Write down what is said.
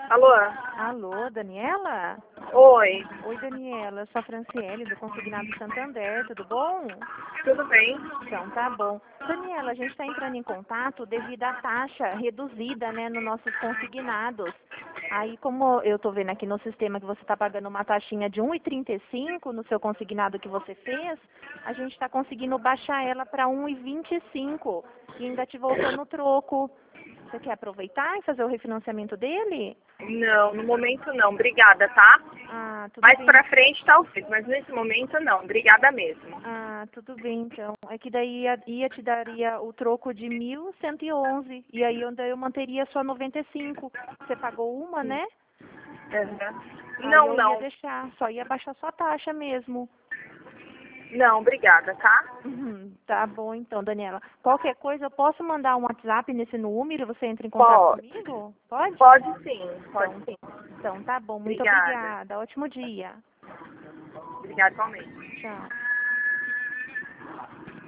Alô? Alô, Daniela? Oi, Oi, Daniela. Eu sou a Franciele, do Consignado Santander. Tudo bom? tudo bem? Então, tá bom. Daniela, a gente está entrando em contato devido à taxa reduzida, né, nos nossos consignados. Aí, como eu estou vendo aqui no sistema que você está pagando uma taxinha de 1,35 no seu consignado que você fez, a gente está conseguindo baixar ela para 1,25 e ainda te voltando o troco. Você quer aproveitar e fazer o refinanciamento dele? Não, no momento não, obrigada, tá? Ah, tudo Mais bem. pra frente talvez, mas nesse momento não, obrigada mesmo. Ah, tudo bem, então. É que daí ia te daria o troco de 1.111 e aí eu manteria só 95. Você pagou uma, né? Uhum. Aí Não, eu ia não, deixar, só ia baixar sua taxa mesmo. não, obrigada, tá? Tá bom então, Daniela. Qualquer coisa, eu posso mandar um WhatsApp nesse número, você entra em contato Pode, comigo? Pode? pode sim, pode Então, sim. então tá bom, muito Obrigada, obrigada. Ótimo dia. obrigada igualmente. Tchau.